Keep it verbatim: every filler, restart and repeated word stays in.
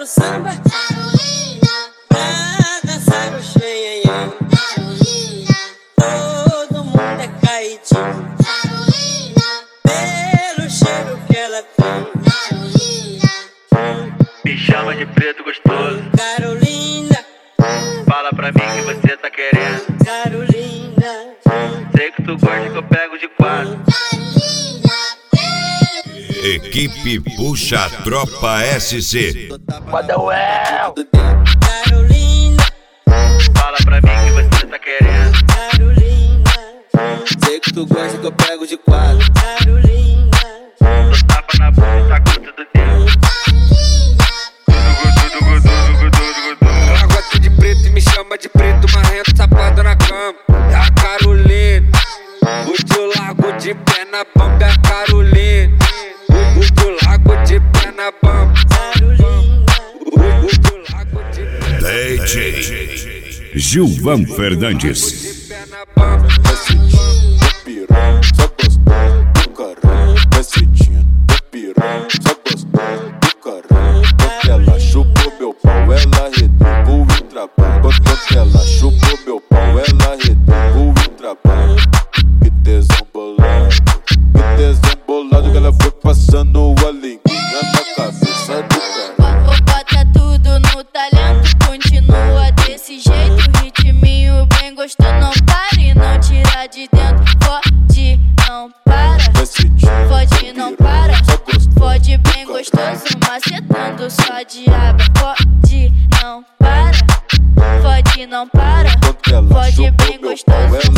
samba, Carolina, pra dançar o xenhenhen, Carolina, todo mundo é caidinho, Carolina, pelo cheiro que ela tem, Carolina, me chama de preto gostoso, Carolina, fala pra mim que você tá querendo, Carolina, sei que tu gosta que eu pego de quatro. Equipe Puxa a Tropa S C. Cadê o El? Carolina, Fala pra mim que você tá querendo, Carolina, sei que tu gosta que eu pego de quadro. Carolina, tu tapa na bunda e saco tudo dentro. Ela gosta de preto e me chama de preto marrento, safada na cama. É a Carolina, o teu largo de pé na bamba é a Carolina. O teu largo de pé na bamba, Carolina, o teu largo de pé D J Gilvan Fernandes. de pé na bamba. Descidinho, piranha, só gostosa do caralho. Descidinho, piranha, só gostosa do caralho. Quando ela chupou meu pau, ela retribuiu o trabalho. Quando ela chupou meu pau, ela retribuiu o trabalho. Que tesão bolado, que tesão bolado, que ela foi passando a linguinha na cabeça do cara. Bota tudo no talento, continua desse jeito. Ritminho bem gostoso, não para e não tira de dentro. Fode, não para, Descidinho, fode, não para. Fode bem gostoso, macetando sua diaba. Fode, não para, fode, não para. quando ela Fode chupou bem meu pau, gostoso,